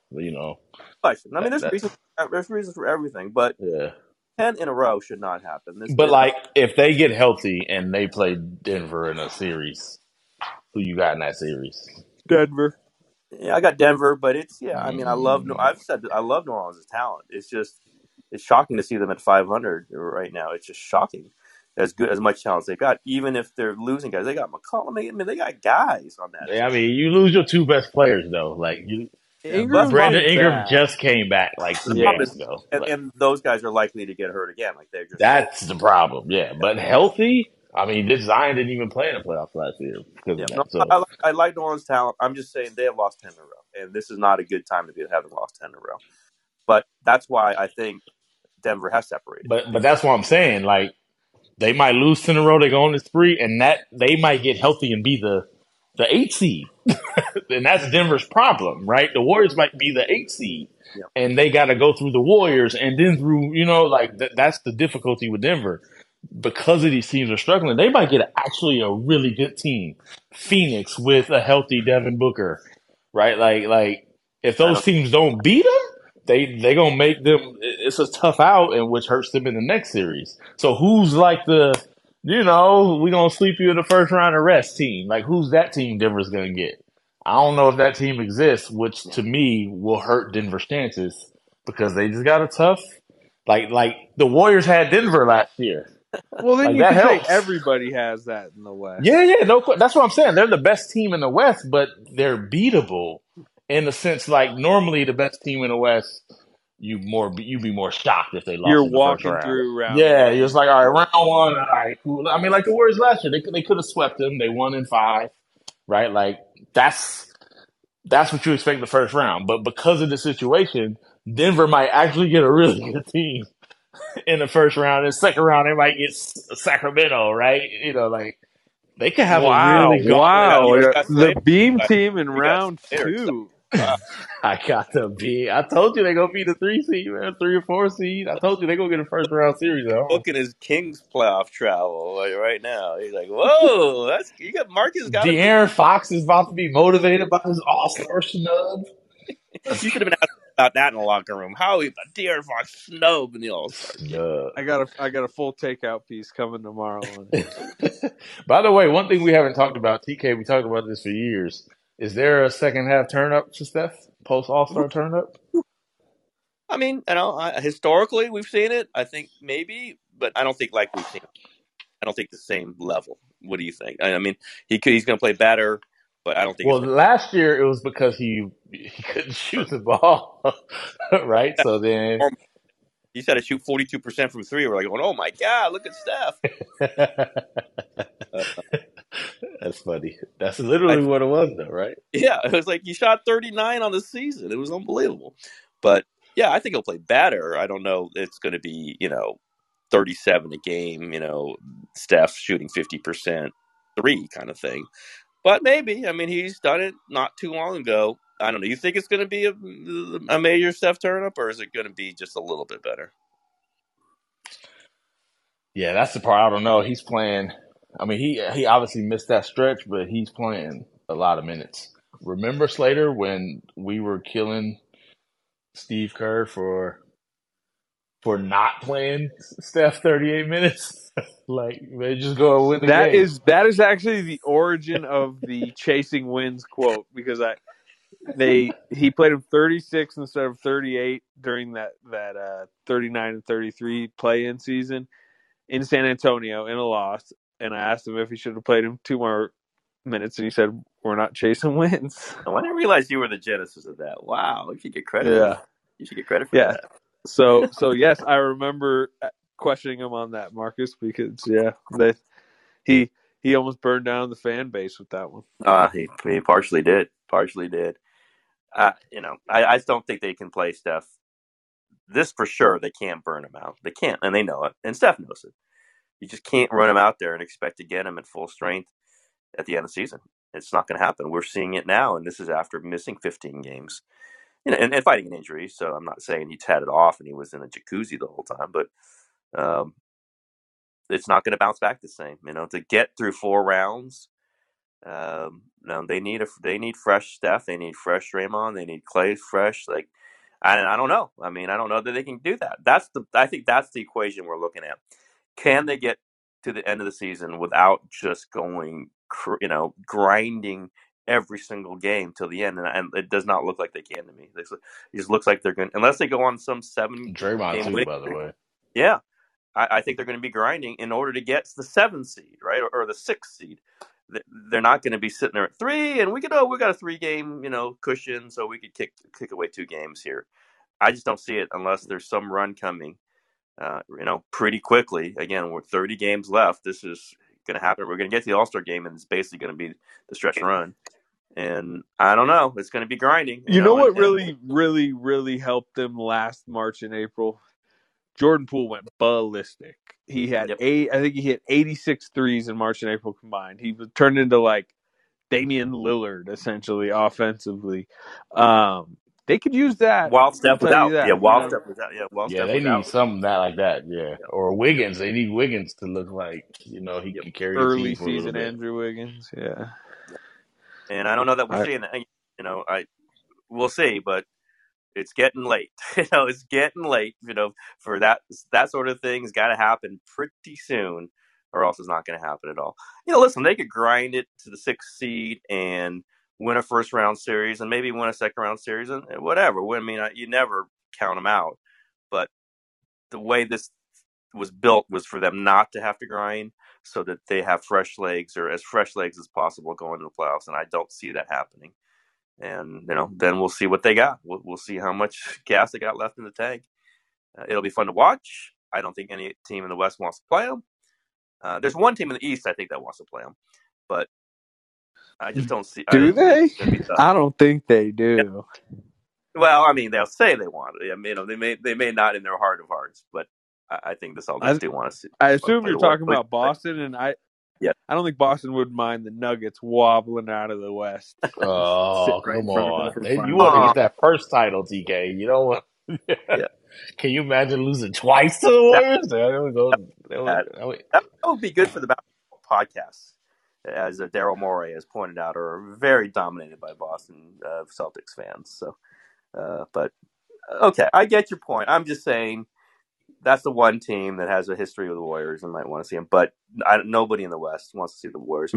There's reasons for everything, but 10 in a row should not happen. If they get healthy and they play Denver in a series, who you got in that series? Denver. Yeah, I got Denver, but I mean, I've said that I love New Orleans' talent. It's shocking to see them at 500 right now. It's just shocking. As much talent as they've got, even if they're losing guys. They got McCollum. I mean, they got guys on that. Yeah, I mean, you lose your two best players, though. Brandon Ingram just came back 2 days ago. And those guys are likely to get hurt again. That's the problem, yeah. But healthy, I mean, this Zion didn't even play in the playoffs last year because of that. So. I like New Orleans' talent. I'm just saying they have lost 10 in a row, and this is not a good time to be having lost 10 in a row. But that's why I think Denver has separated. But that's what I'm saying. They might lose 10 in a row. They go on this spree, and that they might get healthy and be the 8 seed. And that's Denver's problem, right? The Warriors might be the 8 seed, and they got to go through the Warriors and then through, that's the difficulty with Denver. Because of these teams are struggling, they might get actually a really good team. Phoenix with a healthy Devin Booker, right? If those teams don't beat them, they gonna make them. It's a tough out, and which hurts them in the next series. So who's we gonna sweep you in the first round of rest team? Who's that team Denver's gonna get? I don't know if that team exists, which to me will hurt Denver's chances because they just got a tough. The Warriors had Denver last year. Well, then you can say everybody has that in the West. Yeah, no, that's what I'm saying. They're the best team in the West, but they're beatable in the sense normally the best team in the West, you'd be more shocked if they lost. You're in the walking first round. through round. Yeah, you're just all right, round 1, all right, cool. I mean, the Warriors last year, they could have swept them. They won in 5, right? That's what you expect in the first round. But because of the situation, Denver might actually get a really good team in the first round. In the second round, they might get Sacramento, right? They could have a really good the beam team in round 2. I got the beam. I told you they're going to be the 3 seed, man, 3 or 4 seed. I told you they're going to get a first round series. Looking his Kings playoff travel right now. He's like, whoa, you got Marcus. De'Aaron Fox is about to be motivated by his all-star snub. You should have been asked about that in the locker room. How De'Aaron Fox snub in the All-Star. I got a full takeout piece coming tomorrow. By the way, one thing we haven't talked about, TK, we talked about this for years. Is there a second half turn up to Steph post All-Star turn up? I mean, historically we've seen it. I think maybe, but I don't think like we've seen. I don't think the same level. What do you think? I mean, he's going to play better, but I don't think. Well, last year it was because he couldn't shoot the ball, right? So then he said to shoot 42% from three. We're like going, oh my god, look at Steph. That's funny. That's literally what it was, though, right? Yeah, it was like he shot 39 on the season. It was unbelievable. But yeah, I think he'll play better. I don't know. It's going to be 37 a game. Steph shooting 50% three kind of thing. But maybe. I mean, he's done it not too long ago. I don't know. You think it's going to be a major Steph turn-up, or is it going to be just a little bit better? Yeah, that's the part. I don't know. He's playing. I mean, he obviously missed that stretch, but he's playing a lot of minutes. Remember, Slater, when we were killing Steve Kerr for not playing Steph 38 minutes? Like, they just go and win the game. That is actually the origin of the chasing wins quote, because he played him 36 instead of 38 during that 39 and 33 play-in season in San Antonio in a loss. And I asked him if he should have played him 2 more minutes, and he said, "We're not chasing wins." Oh, I didn't realize you were the genesis of that. Wow, you should get credit. Yeah, you should get credit for that. So yes, I remember questioning him on that, Marcus, because he almost burned down the fan base with that one. He partially did. I just don't think they can play Steph. This for sure, they can't burn him out. They can't, and they know it, and Steph knows it. You just can't run him out there and expect to get him at full strength at the end of the season. It's not going to happen. We're seeing it now, and this is after missing 15 games, and fighting an injury. So I'm not saying he's had it off and he was in a jacuzzi the whole time, but it's not going to bounce back the same. To get through 4 rounds, they need fresh Steph. They need fresh Draymond. They need Clay fresh. Like, I don't know. I mean, I don't know that they can do that. I think that's the equation we're looking at. Can they get to the end of the season without just going, grinding every single game till the end? And it does not look like they can to me. It just looks like they're going, unless they go on some 7 Draymond game too, win. by the way. Yeah, I think they're going to be grinding in order to get to the 7th seed, right, or the 6th seed. They're not going to be sitting there at 3, and we got a 3-game cushion, so we could kick away 2 games here. I just don't see it unless there's some run coming. Pretty quickly. Again, we're 30 games left. This is going to happen. We're going to get to the All-Star game, and it's basically going to be the stretch run. And I don't know. It's going to be grinding. You know what really, really, really helped them last March and April? Jordan Poole went ballistic. He had I think he hit 86 threes in March and April combined. He was turned into like Damian Lillard, essentially, offensively. They could use that. While Steph was out. Steph was out. They need something like that. Yeah. Or Wiggins. They need Wiggins to look like, he can carry early the team for season Andrew Wiggins. Yeah. And I don't know that we're seeing that. We'll see, but it's getting late. It's getting late, for that sort of thing has got to happen pretty soon, or else it's not going to happen at all. Listen, they could grind it to the 6th seed and win a first-round series and maybe win a second-round series and whatever. You never count them out. But the way this was built was for them not to have to grind so that they have fresh legs, or as fresh legs as possible going to the playoffs, and I don't see that happening. And, then we'll see what they got. We'll see how much gas they got left in the tank. It'll be fun to watch. I don't think any team in the West wants to play them. There's one team in the East, I think, that wants to play them. But I just don't see. Do they? I don't think they do. Yeah. Well, I mean, they'll say they want it. They may not in their heart of hearts, but I think the Celtics do want to see. I assume you're talking about Boston, and I don't think Boston would mind the Nuggets wobbling out of the West. Oh, come on! You want to get that first title, TK? You don't want. Can you imagine losing twice to the Warriors? That would be good for the basketball podcast, as Daryl Morey has pointed out, are very dominated by Boston Celtics fans. So, but okay, I get your point. I'm just saying that's the one team that has a history with the Warriors and might want to see them. But nobody in the West wants to see the Warriors.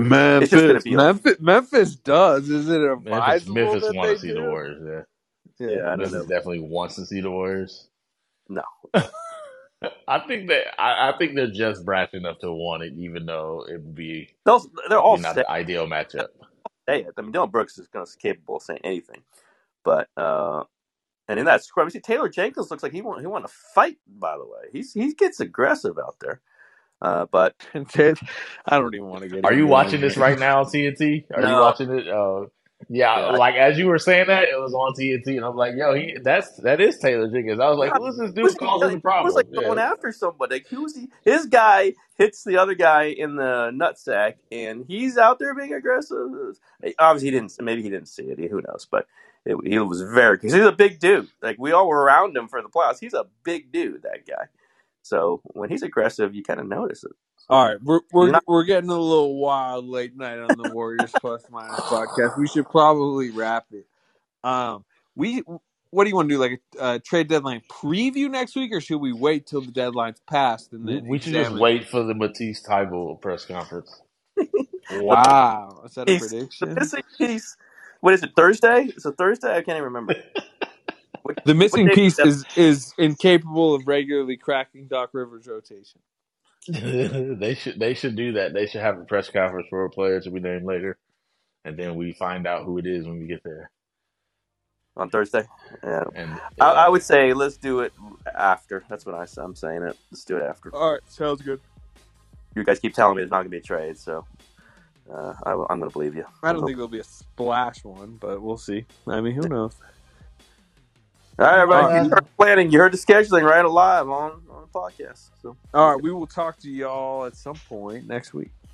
Memphis does. Is it advisable Memphis that want they to see the Warriors? Yeah, Memphis definitely wants to see the Warriors. No. I think they're just brash enough to want it, even though it would be They're all not say the ideal matchup. it. I mean, Dylan Brooks is capable of saying anything, but and in that scrum, you see Taylor Jenkins looks like he want to fight. By the way, he gets aggressive out there. But I don't even want to get. Are you watching this right now on TNT? Are you watching it? Yeah, like as you were saying that, it was on TNT, and I'm like, yo, that is Taylor Jenkins. I was like, who's this dude causing the problem? He was like going after somebody. Like, who's he? His guy hits the other guy in the nutsack, and he's out there being aggressive. Obviously, he didn't. Maybe he didn't see it. Who knows? But he was very. Because he's a big dude. Like, we all were around him for the playoffs. He's a big dude, that guy. So when he's aggressive, you kind of notice it. All right, we're getting a little wild late night on the Warriors Plus Minus podcast. We should probably wrap it. What do you want to do? Like a trade deadline preview next week, or should we wait till the deadline's passed and then we should just wait for the Matisse Thybulle press conference? Wow, is that a prediction? The missing piece. What is it? Thursday? It's a Thursday. I can't even remember. The missing piece is incapable of regularly cracking Doc Rivers' rotation. They should do that. They should have a press conference for a player to be named later, and then we find out who it is when we get there on Thursday. Yeah, and I would say let's do it after. That's what I'm saying. Let's do it after. All right, sounds good. You guys keep telling me there's not going to be a trade, so I'm going to believe you. I don't think there'll be a splash one, but we'll see. I mean, who knows? All right, everybody. You heard planning. You heard the scheduling right live on the podcast. So. All right, we will talk to y'all at some point next week.